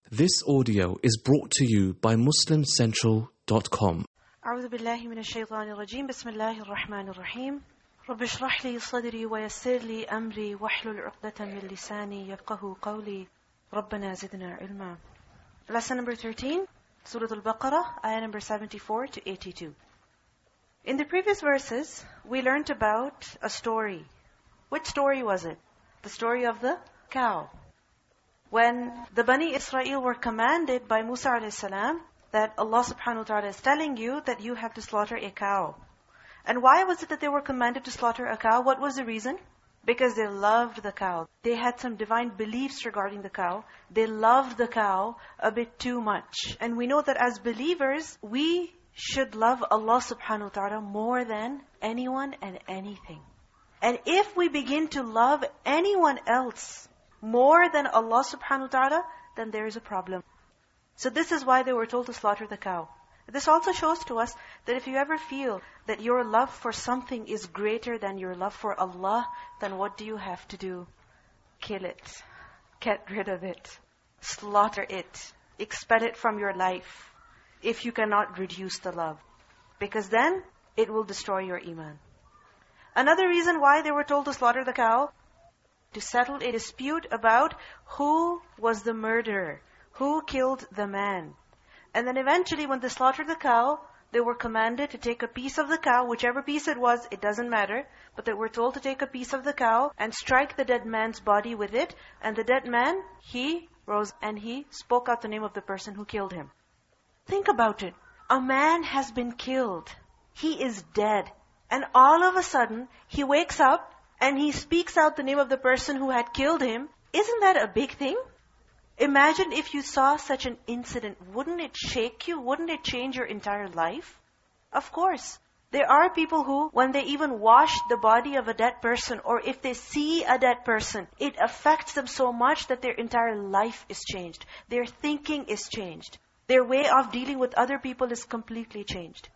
This audio is brought to you by MuslimCentral.com. أعوذ بالله من الشيطان الرجيم بسم الله الرحمن الرحيم رب اشرح لي صدري ويسر لي أمري واحلل عقدة من لساني يفقه قولي ربنا زدنا علما. Lesson number 13, Surah Al-Baqarah, ayah number 74 to 82. In the previous verses, we learned about a story. Which story was it? The story of the cow. When the Bani Israel were commanded by Musa a.s. that Allah subhanahu wa ta'ala is telling you that you have to slaughter a cow. And why was it that they were commanded to slaughter a cow? What was the reason? Because they loved the cow. They had some divine beliefs regarding the cow. They loved the cow a bit too much. And we know that as believers, we should love Allah subhanahu wa ta'ala more than anyone and anything. And if we begin to love anyone else more than Allah subhanahu wa ta'ala, then there is a problem. So this is why they were told to slaughter the cow. This also shows to us that if you ever feel that your love for something is greater than your love for Allah, then what do you have to do? Kill it. Get rid of it. Slaughter it. Expel it from your life if you cannot reduce the love. Because then it will destroy your iman. Another reason why they were told to slaughter the cow, to settle a dispute about who was the murderer, who killed the man. And then eventually when they slaughtered the cow, they were commanded to take a piece of the cow, whichever piece it was, it doesn't matter. But they were told to take a piece of the cow and strike the dead man's body with it. And the dead man, he rose and he spoke out the name of the person who killed him. Think about it. A man has been killed. He is dead. And all of a sudden, he wakes up and he speaks out the name of the person who had killed him. Isn't that a big thing? Imagine if you saw such an incident. Wouldn't it shake you? Wouldn't it change your entire life? Of course. There are people who, when they even wash the body of a dead person, or if they see a dead person, it affects them so much that their entire life is changed. Their thinking is changed. Their way of dealing with other people is completely changed.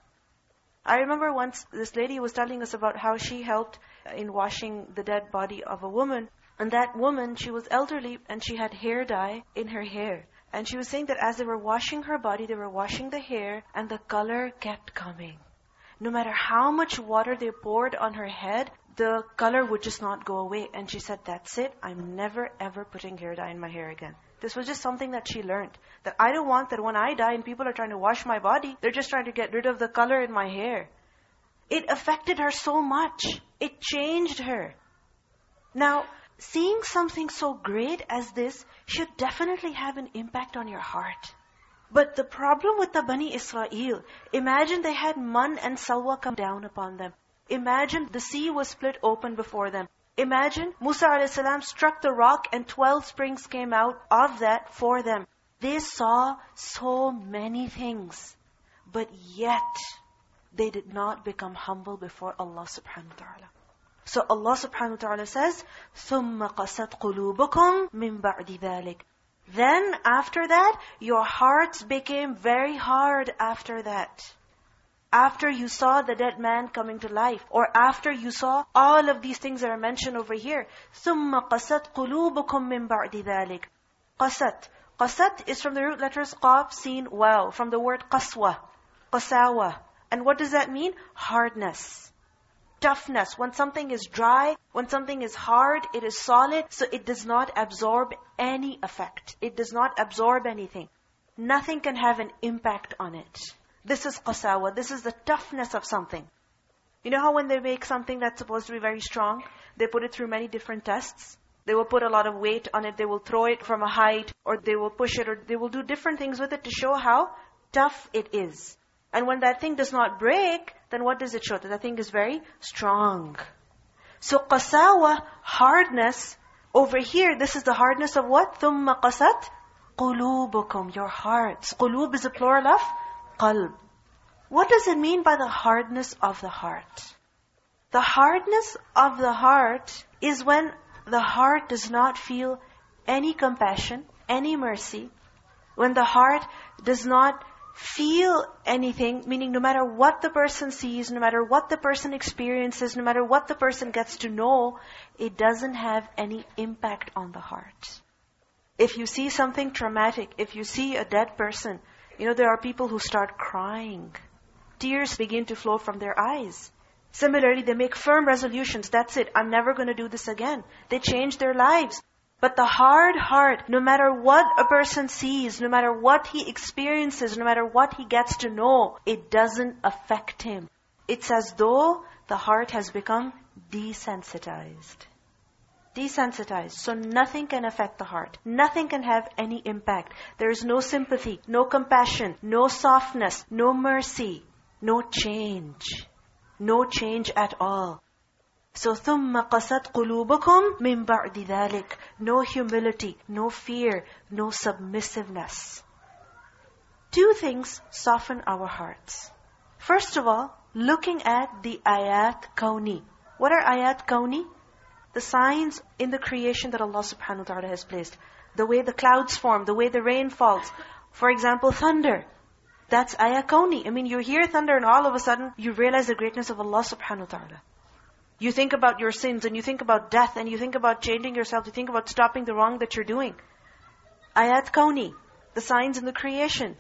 I remember once this lady was telling us about how she helped in washing the dead body of a woman. And that woman, she was elderly and she had hair dye in her hair. And she was saying that as they were washing her body, they were washing the hair and the color kept coming. No matter how much water they poured on her head, the color would just not go away. And she said, that's it. I'm never ever putting hair dye in my hair again. This was just something that she learned. That I don't want that when I die and people are trying to wash my body, they're just trying to get rid of the color in my hair. It affected her so much. It changed her. Now, seeing something so great as this should definitely have an impact on your heart. But the problem with the Bani Israel, imagine they had Man and Salwa come down upon them. Imagine the sea was split open before them. Imagine Musa a.s. struck the rock and 12 springs came out of that for them. They saw so many things. But yet, they did not become humble before Allah subhanahu wa ta'ala. So Allah subhanahu wa ta'ala says, ثُمَّ قَسَتْ قُلُوبُكُمْ مِنْ بَعْدِ ذَلِكَ. Then after that, your hearts became very hard after that. After you saw the dead man coming to life, or after you saw all of these things that are mentioned over here. ثُمَّ قَسَتْ قُلُوبُكُمْ مِنْ بَعْدِ ذَلِكَ. Qasat. Qasat is from the root letters qaf, sin, waw, from the word qaswa, qasawa. And what does that mean? Hardness. Toughness. When something is dry, when something is hard, it is solid, so it does not absorb any effect. It does not absorb anything. Nothing can have an impact on it. This is qasawa. This is the toughness of something. You know how when they make something that's supposed to be very strong, they put it through many different tests? They will put a lot of weight on it. They will throw it from a height, or they will push it, or they will do different things with it to show how tough it is. And when that thing does not break, then what does it show? That the thing is very strong. So qasawa, hardness, over here, this is the hardness of what? ثُمَّ قَسَتْ قُلُوبُكُمْ. Your hearts. Qulub is a plural of qalb. What does it mean by the hardness of the heart? The hardness of the heart is when the heart does not feel any compassion, any mercy. When the heart does not feel anything, meaning no matter what the person sees, no matter what the person experiences, no matter what the person gets to know, it doesn't have any impact on the heart. If you see something traumatic, if you see a dead person, there are people who start crying. Tears begin to flow from their eyes. Similarly, they make firm resolutions. That's it. I'm never going to do this again. They change their lives. But the hard heart, no matter what a person sees, no matter what he experiences, no matter what he gets to know, it doesn't affect him. It's as though the heart has become desensitized. Desensitized. So nothing can affect the heart. Nothing can have any impact. There is no sympathy, no compassion, no softness, no mercy, no change. No change at all. So ثُمَّ قَسَتْ قُلُوبُكُمْ مِنْ بَعْدِ ذَلِكَ. No humility, no fear, no submissiveness. Two things soften our hearts. First of all, looking at the ayat kawni. What are ayat kawni? The signs in the creation that Allah subhanahu wa ta'ala has placed. The way the clouds form, the way the rain falls. For example, thunder. That's ayat kawni. You hear thunder and all of a sudden you realize the greatness of Allah subhanahu wa ta'ala. You think about your sins and you think about death and you think about changing yourself. You think about stopping the wrong that you're doing. Ayat kawni. The signs in the creation.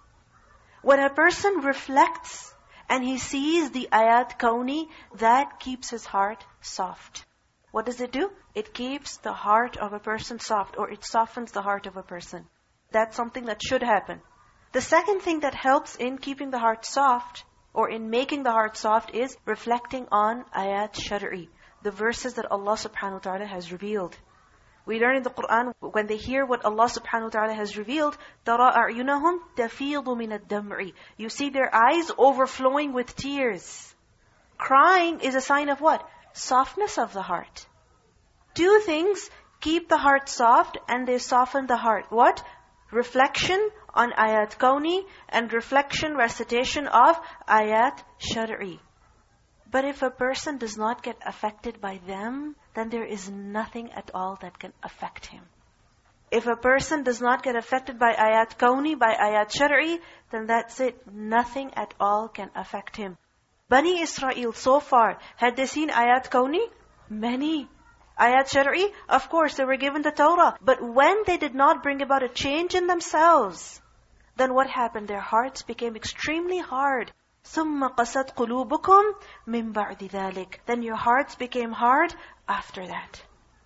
When a person reflects and he sees the ayat kawni, that keeps his heart soft. What does it do? It keeps the heart of a person soft, or it softens the heart of a person. That's something that should happen. The second thing that helps in keeping the heart soft, or in making the heart soft, is reflecting on ayat shar'i, the verses that Allah subhanahu wa ta'ala has revealed. We learn in the Qur'an, when they hear what Allah subhanahu wa ta'ala has revealed, تَرَى أَعْيُنَهُمْ تَفِيضُ مِنَ الدَّمْعِ. You see their eyes overflowing with tears. Crying is a sign of what? Softness of the heart. Two things keep the heart soft and they soften the heart. What? Reflection on ayat kawni and reflection, recitation of ayat shar'i. But if a person does not get affected by them, then there is nothing at all that can affect him. If a person does not get affected by ayat kawni, by ayat shar'i, then that's it. Nothing at all can affect him. Bani Israel so far, had they seen ayat kawni? Many. Ayat shar'i? Of course, they were given the Torah. But when they did not bring about a change in themselves, then what happened? Their hearts became extremely hard. ثُمَّ قَسَتْ قُلُوبُكُمْ مِنْ بَعْدِ ذَلِكَ. Then your hearts became hard after that.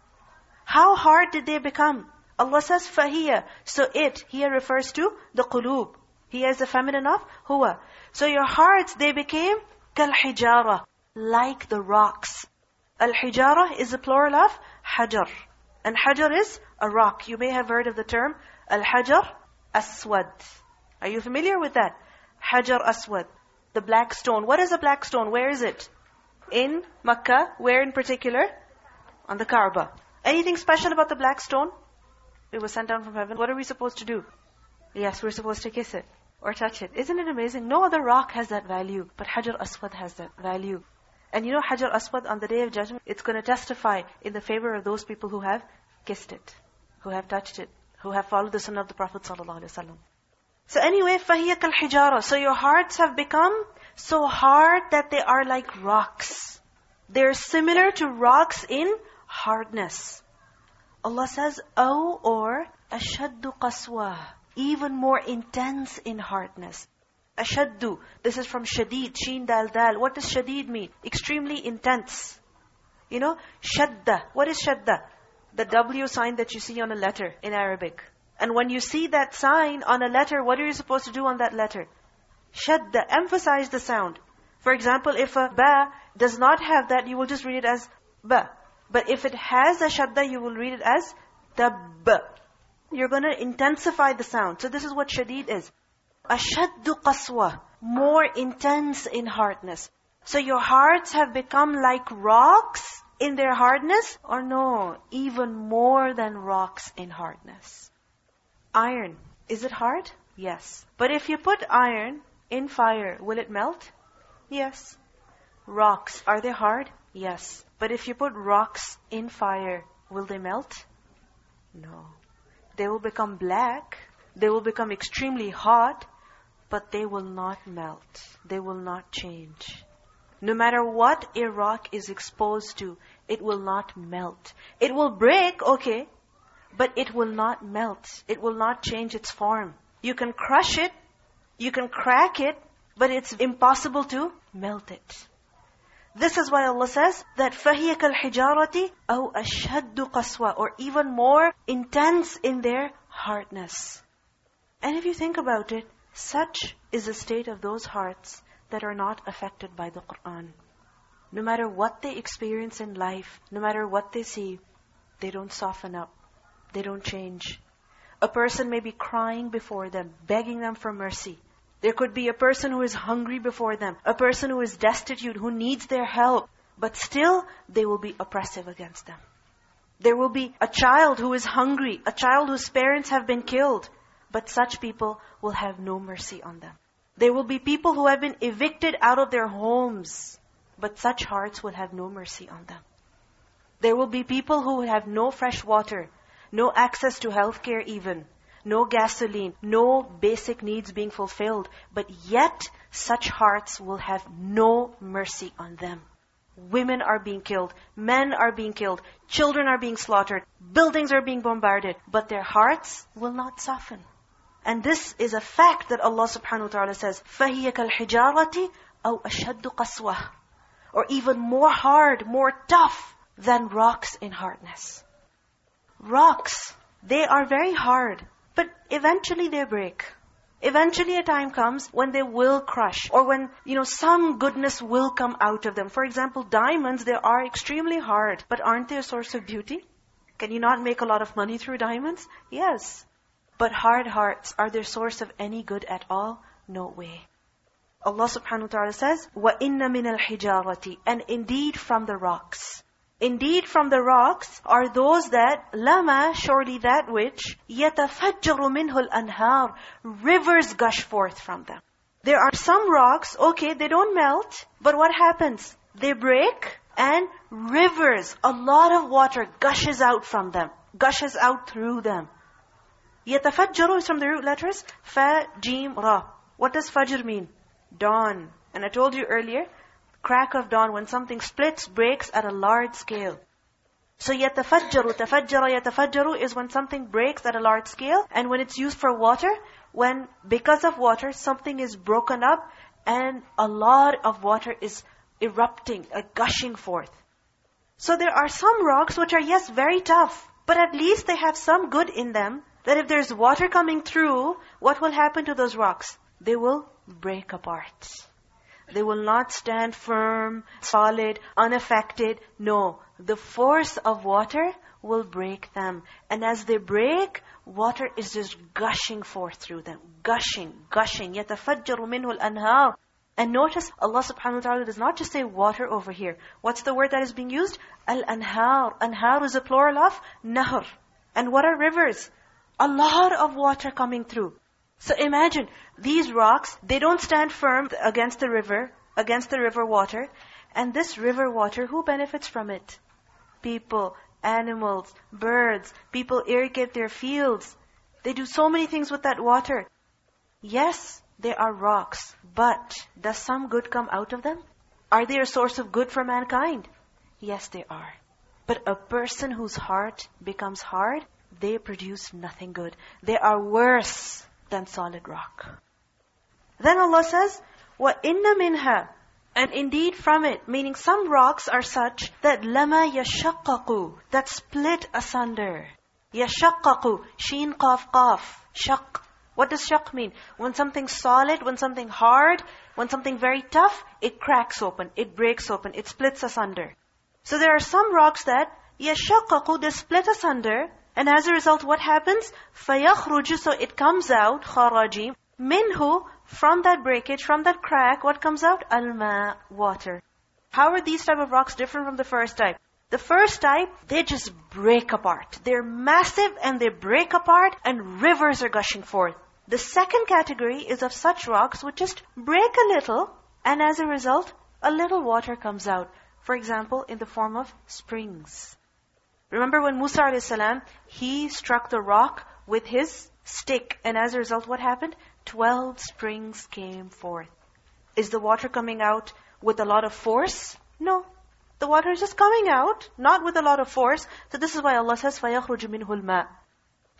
How hard did they become? Allah says, فَهِيَ. So it, here refers to the qulub. He is the feminine of huwa. So your hearts, they became كَالْحِجَارَةِ, like the rocks. Al-hijara is the plural of hajar. And hajar is a rock. You may have heard of the term al-hajar aswad. Are you familiar with that? Hajar aswad. The black stone. What is a black stone? Where is it? In Makkah. Where in particular? On the Kaaba. Anything special about the black stone? It was sent down from heaven. What are we supposed to do? Yes, we're supposed to kiss it or touch it. Isn't it amazing? No other rock has that value, but Hajar Aswad has that value. And Hajar Aswad on the Day of Judgment, it's going to testify in the favor of those people who have kissed it, who have touched it, who have followed the sunnah of the Prophet ﷺ. So anyway, فَهِيَ كَالْحِجَارَةِ. So your hearts have become so hard that they are like rocks. They're similar to rocks in hardness. Allah says, or أَشَدُّ قَسْوَةً, even more intense in hardness. Ashaddu, this is from shadid, sheen dal dal. What does shadid mean? Extremely intense. Shadda. What is shadda? The W sign that you see on a letter in Arabic. And when you see that sign on a letter, what are you supposed to do on that letter? Shadda, emphasize the sound. For example, if a ba does not have that, you will just read it as ba. But if it has a shadda, you will read it as tabb. You're going to intensify the sound. So this is what shadid is. Ashaddu qaswa, more intense in hardness. So your hearts have become like rocks in their hardness? Or no, even more than rocks in hardness. Iron, is it hard? Yes. But if you put iron in fire, will it melt? Yes. Rocks, are they hard? Yes. But if you put rocks in fire, will they melt? No. They will become black. They will become extremely hot. But they will not melt. They will not change. No matter what a rock is exposed to, it will not melt. It will break, okay. but it will not melt. It will not change its form. You can crush it, you can crack it, but it's impossible to melt it. This is why Allah says that فَهِيَ كَالْحِجَارَةِ أَوْ أَشَدُّ قَسْوَةً, or even more intense in their hardness. And if you think about it, such is the state of those hearts that are not affected by the Qur'an. No matter what they experience in life, no matter what they see, they don't soften up. They don't change. A person may be crying before them, begging them for mercy. There could be a person who is hungry before them, a person who is destitute, who needs their help, but still they will be oppressive against them. There will be a child who is hungry, a child whose parents have been killed, but such people will have no mercy on them. There will be people who have been evicted out of their homes, but such hearts will have no mercy on them. There will be people who will have no fresh water, no access to healthcare even, no gasoline, no basic needs being fulfilled, but yet such hearts will have no mercy on them. Women are being killed, men are being killed, children are being slaughtered, buildings are being bombarded, but their hearts will not soften. And this is a fact that Allah subhanahu wa ta'ala says, فَهِيَ كَالْحِجَارَةِ أَوْ أَشَدُّ قَسْوَةً, or even more hard, more tough than rocks in hardness. Rocks, they are very hard, but eventually they break. Eventually a time comes when they will crush, or when, some goodness will come out of them. For example, diamonds, they are extremely hard, but aren't they a source of beauty? Can you not make a lot of money through diamonds? Yes. But hard hearts, are their source of any good at all? No way. Allah subhanahu wa ta'ala says, وَإِنَّ مِنَ الْحِجَارَةِ, and indeed from the rocks. Indeed from the rocks are those that, lama, surely that which, يَتَفَجَّرُ مِنْهُ الْأَنْهَارِ, rivers gush forth from them. There are some rocks, okay, they don't melt, but what happens? They break, and rivers, a lot of water gushes out from them, gushes out through them. يَتَفَجَّرُ is from the root letters, fa, jim, ra. What does fajr mean? Dawn. And I told you earlier, crack of dawn, when something splits, breaks at a large scale. So يَتَفَجَّرُ, يَتَفَجَّرُ is when something breaks at a large scale, and when it's used for water, when because of water, something is broken up, and a lot of water is erupting, gushing forth. So there are some rocks which are, yes, very tough, but at least they have some good in them, that if there's water coming through, what will happen to those rocks? They will break apart. They will not stand firm, solid, unaffected. No, the force of water will break them. And as they break, water is just gushing forth through them. Gushing. يَتَفَجَّرُ مِنْهُ الْأَنْهَارِ. And notice, Allah subhanahu wa ta'ala does not just say water over here. What's the word that is being used? Al-anhar. Anhar is a plural of nahr. And what are rivers? A lot of water coming through. So imagine, these rocks, they don't stand firm against the river water. And this river water, who benefits from it? People, animals, birds. People irrigate their fields. They do so many things with that water. Yes, they are rocks, but does some good come out of them? Are they a source of good for mankind? Yes, they are. But a person whose heart becomes hard, they produce nothing good. They are worse than solid rock. Then Allah says, وَإِنَّ مِنْهَا, and indeed from it, meaning some rocks are such that لَمَا يَشَقَّقُ, that split asunder. يَشَقَّقُ, sheen, qaf, qaf, shaq. What does shaq mean? When something's solid, when something hard, when something very tough, it cracks open, it breaks open, it splits asunder. So there are some rocks that يَشَقَّقُ, they split asunder, and as a result, what happens? فَيَخْرُجُ, so it comes out, خَرَجِيم, minhu, from that breakage, from that crack, what comes out? Alma, water. How are these type of rocks different from the first type? The first type, they just break apart. They're massive and they break apart and rivers are gushing forth. The second category is of such rocks which just break a little, and as a result, a little water comes out. For example, in the form of springs. Remember when Musa a.s., he struck the rock with his stick, and as a result, what happened? 12 springs came forth. Is the water coming out with a lot of force? No. The water is just coming out, not with a lot of force. So this is why Allah says, فَيَخْرُجُ مِنْهُ الْمَاءِ.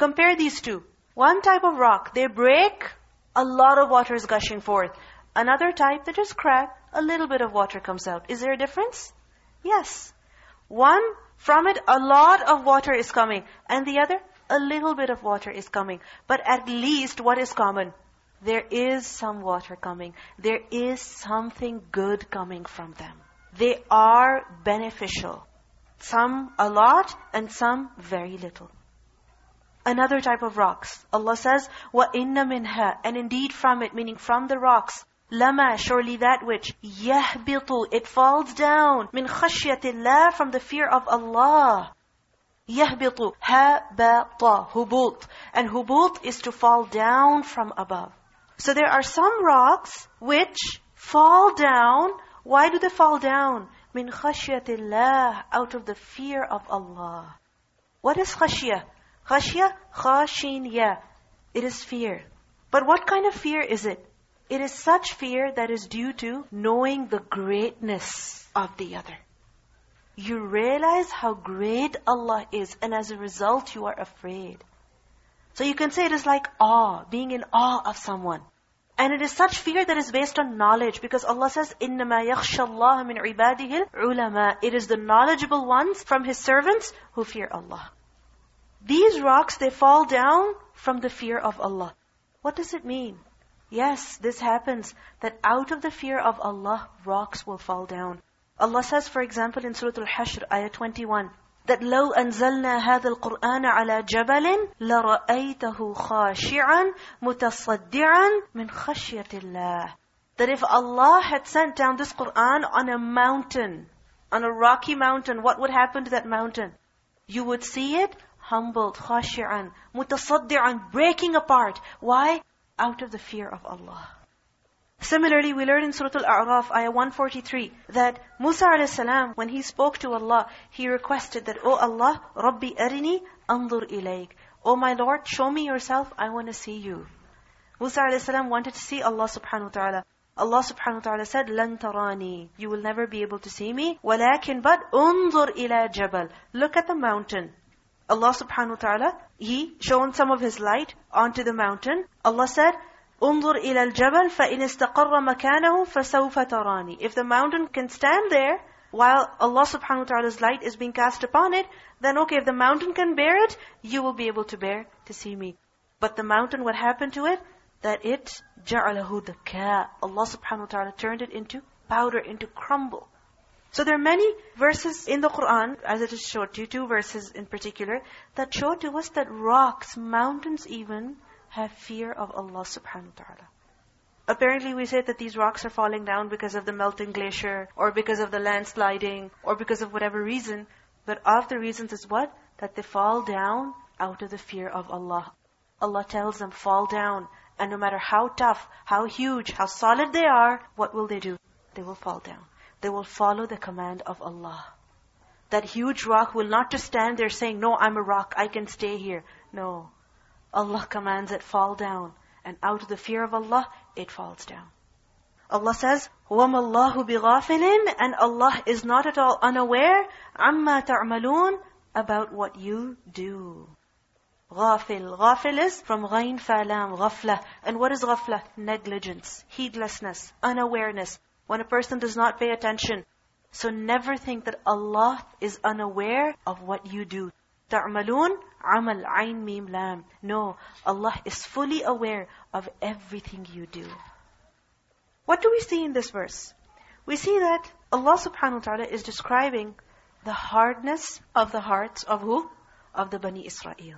Compare these two. One type of rock, they break, a lot of water is gushing forth. Another type, they just crack, a little bit of water comes out. Is there a difference? Yes. One, from it, a lot of water is coming. And the other, a little bit of water is coming. But at least, what is common? There is some water coming. There is something good coming from them. They are beneficial. Some a lot and some very little. Another type of rocks. Allah says, وَإِنَّ مِنْهَا, and indeed from it, meaning from the rocks, لَمَا, surely that which, يَهْبِطُ, it falls down, مِنْ خَشْيَةِ اللَّهِ, from the fear of Allah. يَهْبِطُ, هَبَطَ, hubut. And hubut is to fall down from above. So there are some rocks which fall down. Why do they fall down? مِنْ خَشْيَةِ اللَّهِ, out of the fear of Allah. What is khashiyah? Khashiyah, khashinya. It is fear. But what kind of fear is it? It is such fear that is due to knowing the greatness of the other. You realize how great Allah is, and as a result you are afraid. So you can say it is like awe, being in awe of someone. And it is such fear that is based on knowledge, because Allah says, إِنَّمَا يَخْشَى اللَّهَ مِنْ عِبَادِهِ الْعُلَمَاءِ. It is the knowledgeable ones from His servants who fear Allah. These rocks, they fall down from the fear of Allah. What does it mean? Yes, this happens, that out of the fear of Allah, rocks will fall down. Allah says, for example, in Surah Al-Hashr, ayah 21, that لَوْ أَنزَلْنَا هَذَا الْقُرْآنَ عَلَى جَبَلٍ لَرَأَيْتَهُ خَاشِعًا مُتَصَدِّعًا مِنْ خَشْيَةِ اللَّهِ. That if Allah had sent down this Qur'an on a mountain, on a rocky mountain, what would happen to that mountain? You would see it humbled, khashi'an, mutasaddi'an, breaking apart. Why? Out of the fear of Allah. Similarly, we learn in Surah Al-A'raf, ayah 143, that Musa a.s., when he spoke to Allah, he requested that, "Oh Allah, Rabbi arini anzur ilayk." Oh my Lord, show me yourself, I want to see you. Musa a.s. wanted to see Allah subhanahu wa ta'ala. Allah subhanahu wa ta'ala said, "Lan tarani." You will never be able to see me. وَلَكِنْ but unzur ila jabal. Look at the mountain. Allah subhanahu wa ta'ala, He shone some of His light onto the mountain. Allah said, "Unzur ila al-jabal fa in istaqarra makanahu fasawfa tarani." If the mountain can stand there while Allah subhanahu wa ta'ala's light is being cast upon it, then okay, if the mountain can bear it, you will be able to bear to see me. But the mountain, what happened to it? That it ja'alahu dakka. Allah subhanahu wa ta'ala turned it into powder, into crumble. So there are many verses in the Qur'an, as it is showed to you, 2 verses in particular, that show to us that rocks, mountains even, have fear of Allah subhanahu wa ta'ala. Apparently we say that these rocks are falling down because of the melting glacier, or because of the landsliding, or because of whatever reason. But of the reasons is what? That they fall down out of the fear of Allah. Allah tells them, fall down. And no matter how tough, how huge, how solid they are, what will they do? They will fall down. They will follow the command of Allah. That huge rock will not just stand there saying, "No, I'm a rock, I can stay here." No. Allah commands it, fall down. And out of the fear of Allah, it falls down. Allah says, وَمَا اللَّهُ بِغَافِلٍ, and Allah is not at all unaware, عَمَّا تَعْمَلُونَ, about what you do. Ghafil. Ghafil is from ghain falam, ghafla. And what is ghafla? Negligence, heedlessness, unawareness. When a person does not pay attention. So never think that Allah is unaware of what you do. تَعْمَلُونَ عَمَلْ عَيْن مِيم لَام. No, Allah is fully aware of everything you do. What do we see in this verse? We see that Allah subhanahu wa ta'ala is describing the hardness of the hearts of who? Of the Bani Israel.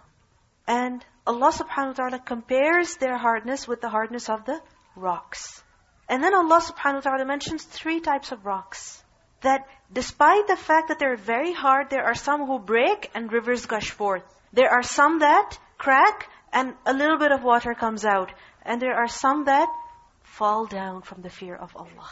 And Allah subhanahu wa ta'ala compares their hardness with the hardness of the rocks. And then Allah subhanahu wa ta'ala mentions 3 types of rocks. That despite the fact that they're very hard, there are some who break and rivers gush forth. There are some that crack and a little bit of water comes out. And there are some that fall down from the fear of Allah.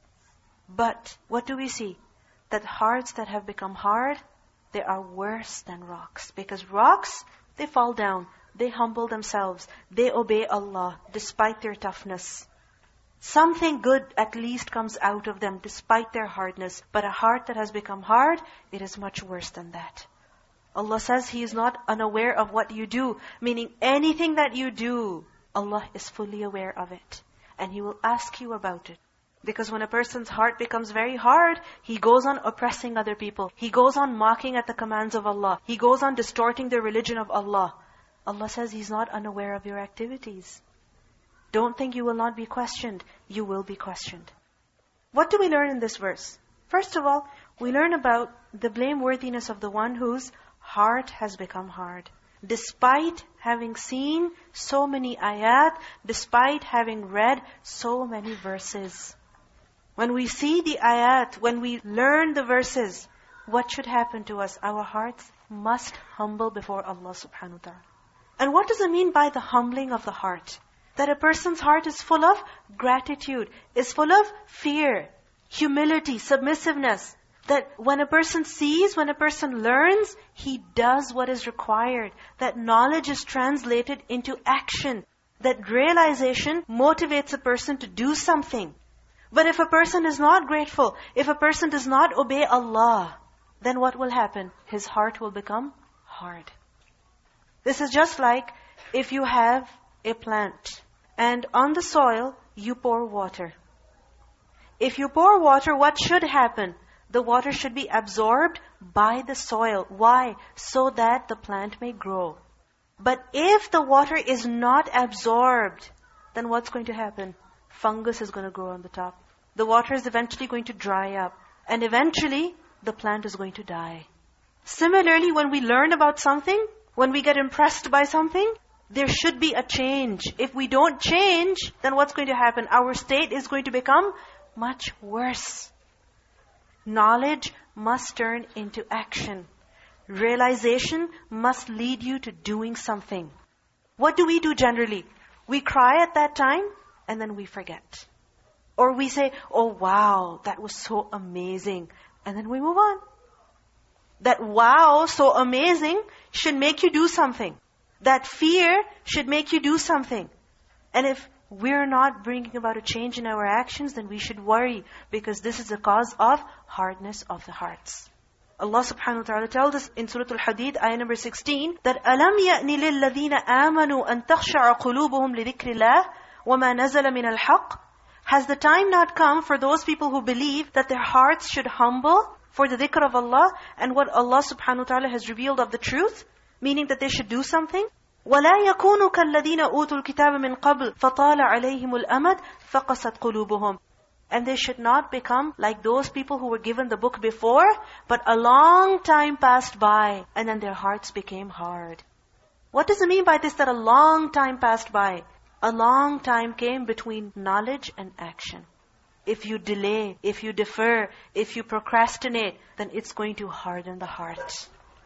But what do we see? That hearts that have become hard, they are worse than rocks. Because rocks, they fall down. They humble themselves. They obey Allah despite their toughness. Something good at least comes out of them despite their hardness. But a heart that has become hard, it is much worse than that. Allah says He is not unaware of what you do, meaning anything that you do, Allah is fully aware of it. And He will ask you about it. Because when a person's heart becomes very hard, he goes on oppressing other people. He goes on mocking at the commands of Allah. He goes on distorting the religion of Allah. Allah says He's not unaware of your activities. Don't think you will not be questioned. You will be questioned. What do we learn in this verse? First of all, we learn about the blameworthiness of the one whose heart has become hard. Despite having seen so many ayat, despite having read so many verses. When we see the ayat, when we learn the verses, what should happen to us? Our hearts must humble before Allah subhanahu wa ta'ala. And what does it mean by the humbling of the heart? That a person's heart is full of gratitude, is full of fear, humility, submissiveness. That when a person sees, when a person learns, he does what is required. That knowledge is translated into action. That realization motivates a person to do something. But if a person is not grateful, if a person does not obey Allah, then what will happen? His heart will become hard. This is just like if you have a plant and on the soil you pour water. If you pour water, what should happen? The water should be absorbed by the soil. Why? So that the plant may grow. But if the water is not absorbed, then what's going to happen? Fungus is going to grow on the top. The water is eventually going to dry up. And eventually, the plant is going to die. Similarly, when we learn about something, when we get impressed by something, there should be a change. If we don't change, then what's going to happen? Our state is going to become much worse. Knowledge must turn into action. Realization must lead you to doing something. What do we do generally? We cry at that time, and then we forget. Or we say, oh wow, that was so amazing. And then we move on. That wow, so amazing, should make you do something. That fear should make you do something. And if we're not bringing about a change in our actions, then we should worry. Because this is a cause of hardness of the hearts. Allah subhanahu wa ta'ala tells us in Surah Al-Hadid, ayah number 16, that أَلَمْ يَأْنِ لِلَّذِينَ آمَنُوا أَن تَخْشَعَ قُلُوبُهُمْ لِذِكْرِ اللَّهِ وَمَا نَزَلَ مِنَ الْحَقِّ. Has the time not come for those people who believe that their hearts should humble for the dhikr of Allah and what Allah subhanahu wa ta'ala has revealed of the truth? Meaning that they should do something. وَلَا يَكُونُوا كَالَّذِينَ أُوتُوا الْكِتَابَ مِنْ قَبْلِ فَطَالَ عَلَيْهِمُ الْأَمَدُ فَقَسَتْ قُلُوبُهُمْ. And they should not become like those people who were given the book before, but a long time passed by, and then their hearts became hard. What does it mean by this, that a long time passed by? A long time came between knowledge and action. If you delay, if you defer, if you procrastinate, then it's going to harden the heart.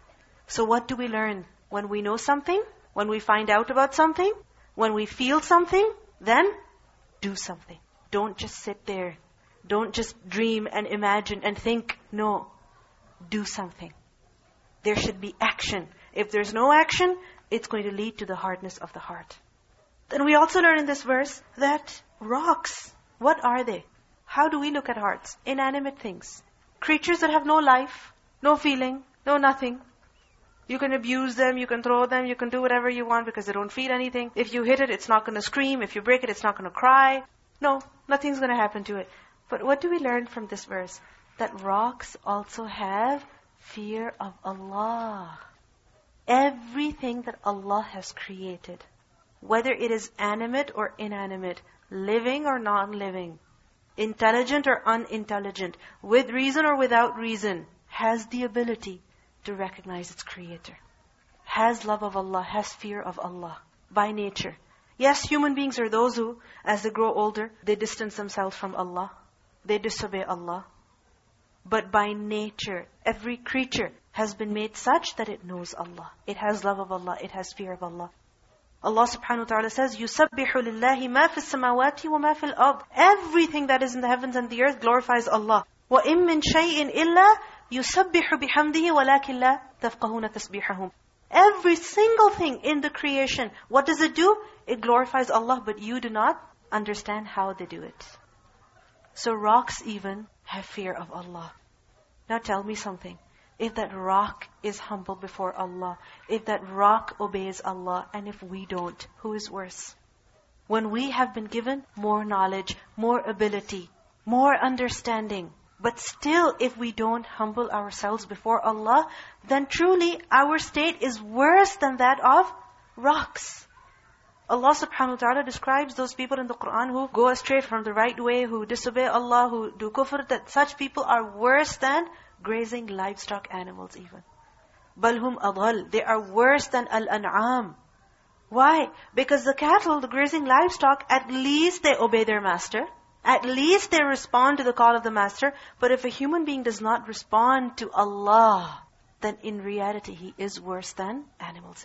So what do we learn? When we know something, when we find out about something, when we feel something, then do something. Don't just sit there. Don't just dream and imagine and think. No. Do something. There should be action. If there's no action, it's going to lead to the hardness of the heart. Then we also learn in this verse that rocks, what are they? How do we look at hearts? Inanimate things. Creatures that have no life, no feeling, no nothing. You can abuse them, you can throw them, you can do whatever you want because they don't feel anything. If you hit it, it's not going to scream. If you break it, it's not going to cry. No, nothing's going to happen to it. But what do we learn from this verse? That rocks also have fear of Allah. Everything that Allah has created, whether it is animate or inanimate, living or non-living, intelligent or unintelligent, with reason or without reason, has the ability to recognize its creator. Has love of Allah, has fear of Allah by nature. Yes, human beings are those who, as they grow older, they distance themselves from Allah. They disobey Allah. But by nature, every creature has been made such that it knows Allah. It has love of Allah. It has fear of Allah. Allah subhanahu wa ta'ala says, يُسَبِّحُ لِلَّهِ مَا فِي السَّمَاوَاتِ وَمَا فِي الْأَرْضِ. Everything that is in the heavens and the earth glorifies Allah. وَإِن مِّن شَيْءٍ إِلَّا يُسَبِّحُ بِحَمْدِهِ وَلَكِنْ لَا تَفْقَهُونَ تَسْبِيحَهُمْ. Every single thing in the creation, what does it do? It glorifies Allah, but you do not understand how they do it. So rocks even have fear of Allah. Now tell me something. if that rock is humble before Allah, if that rock obeys Allah, and if we don't, who is worse? When we have been given more knowledge, more ability, more understanding, but still if we don't humble ourselves before Allah, then truly our state is worse than that of rocks. Allah subhanahu wa ta'ala describes those people in the Qur'an who go astray from the right way, who disobey Allah, who do kufr, that such people are worse than grazing livestock animals even. Balhum adhal, they are worse than al-an'am. Why? Because the cattle, the grazing livestock, at least they obey their master. At least they respond to the call of the master. But if a human being does not respond to Allah, then in reality he is worse than animals.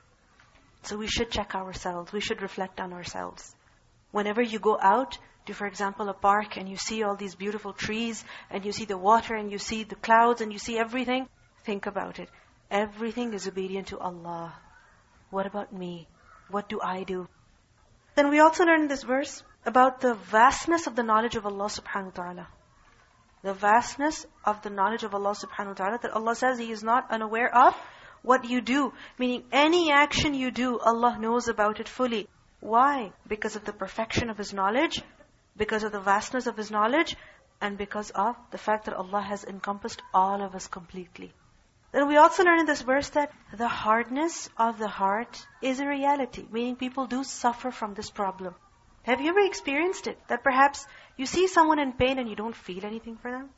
So we should check ourselves. We should reflect on ourselves. Whenever you go out to, for example, a park and you see all these beautiful trees and you see the water and you see the clouds and you see everything, think about it. Everything is obedient to Allah. What about me? What do I do? Then we also learn in this verse about the vastness of the knowledge of Allah subhanahu wa ta'ala. The vastness of the knowledge of Allah subhanahu wa ta'ala, that Allah says He is not unaware of what you do. Meaning any action you do, Allah knows about it fully. Why? Because of the perfection of His knowledge, because of the vastness of His knowledge, and because of the fact that Allah has encompassed all of us completely. Then we also learn in this verse that the hardness of the heart is a reality. Meaning people do suffer from this problem. Have you ever experienced it? That perhaps you see someone in pain and you don't feel anything for them?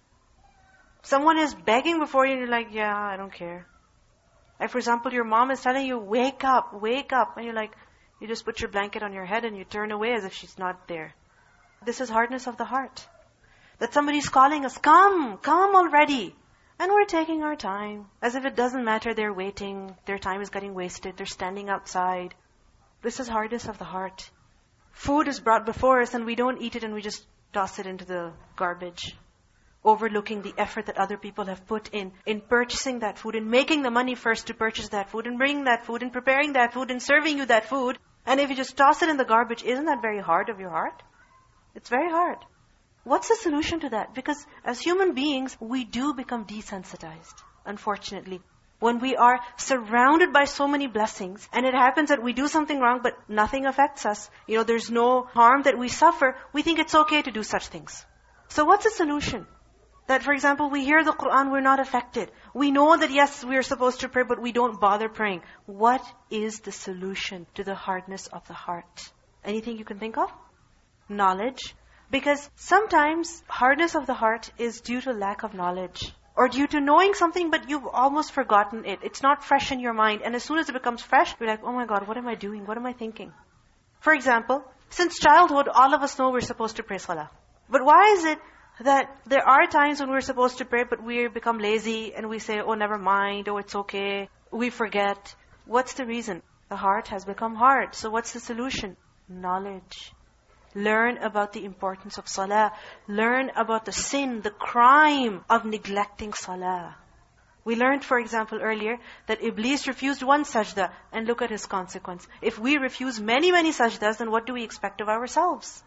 Someone is begging before you and you're like, yeah, I don't care. Like for example, your mom is telling you, wake up. And you're like, you just put your blanket on your head and you turn away as if she's not there. This is hardness of the heart. That somebody's calling us, come already. And we're taking our time. As if it doesn't matter, they're waiting. Their time is getting wasted. They're standing outside. This is hardness of the heart. Food is brought before us and we don't eat it and we just toss it into the garbage. Overlooking the effort that other people have put in purchasing that food, in making the money first to purchase that food, and bringing that food, and preparing that food, and serving you that food. And if you just toss it in the garbage, isn't that very hard of your heart? It's very hard. What's the solution to that? Because as human beings, we do become desensitized, unfortunately. When we are surrounded by so many blessings, and it happens that we do something wrong, but nothing affects us, there's no harm that we suffer, we think it's okay to do such things. So what's the solution? That, for example, we hear the Qur'an, we're not affected. We know that yes, we are supposed to pray, but we don't bother praying. What is the solution to the hardness of the heart? Anything you can think of? Knowledge. Because sometimes hardness of the heart is due to lack of knowledge. Or due to knowing something, but you've almost forgotten it. It's not fresh in your mind. And as soon as it becomes fresh, you're like, oh my God, what am I doing? What am I thinking? For example, since childhood, all of us know we're supposed to pray salah. But why is it that there are times when we're supposed to pray, but we become lazy and we say, oh, never mind, oh, it's okay. We forget. What's the reason? The heart has become hard. So what's the solution? Knowledge. Learn about the importance of salah. Learn about the sin, the crime of neglecting salah. We learned, for example, earlier that Iblis refused one sajda, and look at his consequence. If we refuse many, many sajdas, then what do we expect of ourselves?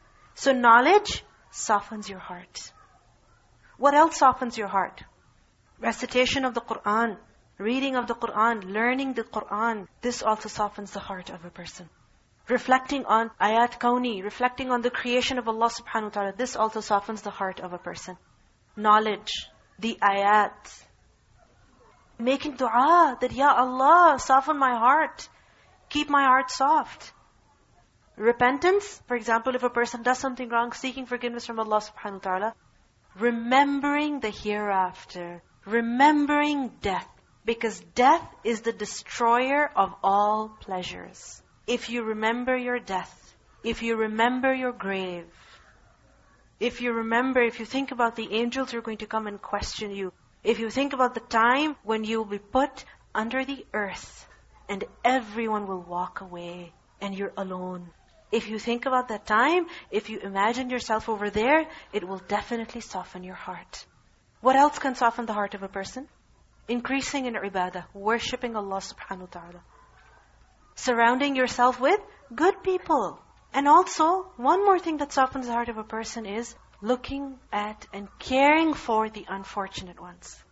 So knowledge softens your heart. What else softens your heart? Recitation of the Qur'an, reading of the Qur'an, learning the Qur'an. This also softens the heart of a person. Reflecting on ayat kauni, reflecting on the creation of Allah subhanahu wa ta'ala. This also softens the heart of a person. Knowledge, the ayat. Making dua that, Ya Allah, soften my heart. Keep my heart soft. Repentance, for example, if a person does something wrong, seeking forgiveness from Allah subhanahu wa ta'ala. Remembering the hereafter. Remembering death. Because death is the destroyer of all pleasures. If you remember your death, if you remember your grave, if you think about the angels who are going to come and question you, if you think about the time when you will be put under the earth and everyone will walk away and you're alone. If you think about that time, if you imagine yourself over there, it will definitely soften your heart. What else can soften the heart of a person? Increasing in ibadah, worshipping Allah subhanahu wa ta'ala. Surrounding yourself with good people. And also, one more thing that softens the heart of a person is looking at and caring for the unfortunate ones.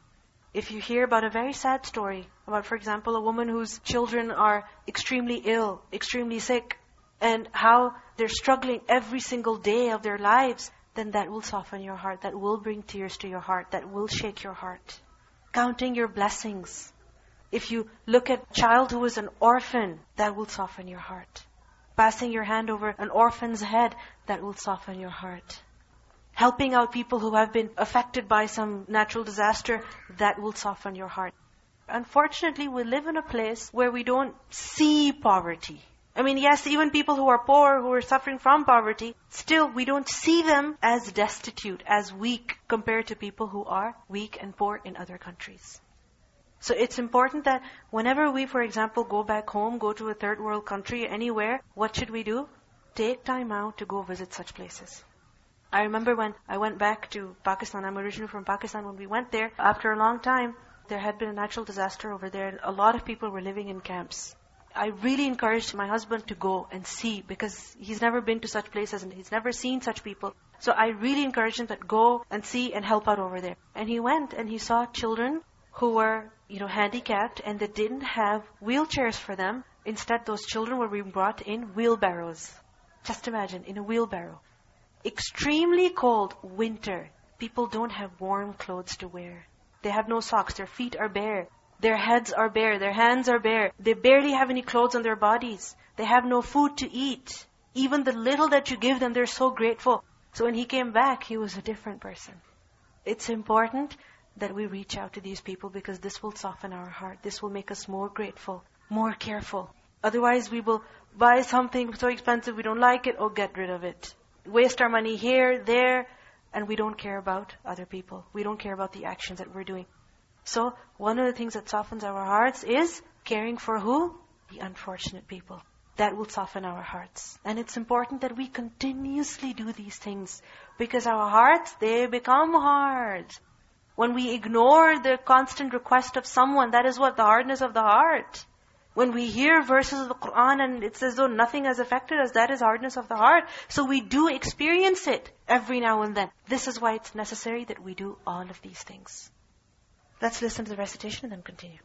If you hear about a very sad story, about, for example, a woman whose children are extremely ill, extremely sick, and how they're struggling every single day of their lives, then that will soften your heart. That will bring tears to your heart. That will shake your heart. Counting your blessings. If you look at a child who is an orphan, that will soften your heart. Passing your hand over an orphan's head, that will soften your heart. Helping out people who have been affected by some natural disaster, that will soften your heart. Unfortunately, we live in a place where we don't see poverty. I mean, yes, even people who are poor, who are suffering from poverty, still we don't see them as destitute, as weak, compared to people who are weak and poor in other countries. So it's important that whenever we, for example, go back home, go to a third world country, anywhere, what should we do? Take time out to go visit such places. I remember when I went back to Pakistan, I'm originally from Pakistan, when we went there, after a long time, there had been a natural disaster over there, and a lot of people were living in camps. I really encouraged my husband to go and see, because he's never been to such places and he's never seen such people. So I really encouraged him that go and see and help out over there. And he went and he saw children who were, handicapped, and they didn't have wheelchairs for them. Instead, those children were being brought in wheelbarrows. Just imagine, in a wheelbarrow. Extremely cold winter. People don't have warm clothes to wear. They have no socks. Their feet are bare. Their heads are bare. Their hands are bare. They barely have any clothes on their bodies. They have no food to eat. Even the little that you give them, they're so grateful. So when he came back, he was a different person. It's important that we reach out to these people, because this will soften our heart. This will make us more grateful, more careful. Otherwise, we will buy something so expensive, we don't like it, get rid of it. Waste our money here, there, and we don't care about other people. We don't care about the actions that we're doing. So, one of the things that softens our hearts is caring for who? The unfortunate people. That will soften our hearts. And it's important that we continuously do these things, because our hearts, they become hard. When we ignore the constant request of someone, that is what the hardness of the heart. When we hear verses of the Qur'an and it's as though nothing has affected us, that is hardness of the heart. So we do experience it every now and then. This is why it's necessary that we do all of these things. Let's listen to the recitation and then continue.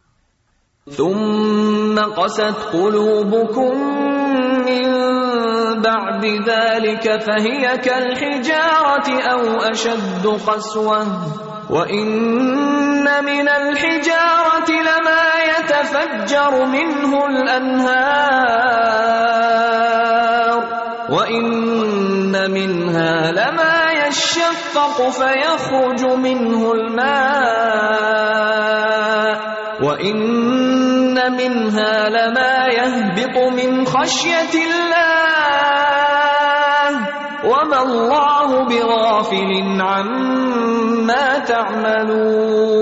ثُمَّ قَسَتْ قُلُوبُكُم مِّن بَعْدِ ذَلِكَ فَهِيَ كَالْحِجَارَةِ أَوْ أَشَدُّ قَسْوَةً وَإِنَّ مِنَ الْحِجَارَةِ لَمَا يَتَفَجَّرُ مِنْهُ الْأَنْهَارُ وَإِنَّ مِنْهَا لَمَا يَشَّقَّقُ فَيَخْرُجُ مِنْهُ الْمَاءُ وَإِنَّ مِنْهَا لَمَا يَهْبِطُ مِنْ خَشْيَةِ اللَّهِ وَمَا اللَّهُ بِغَافِلٍ عَمَّا تَعْمَلُونَ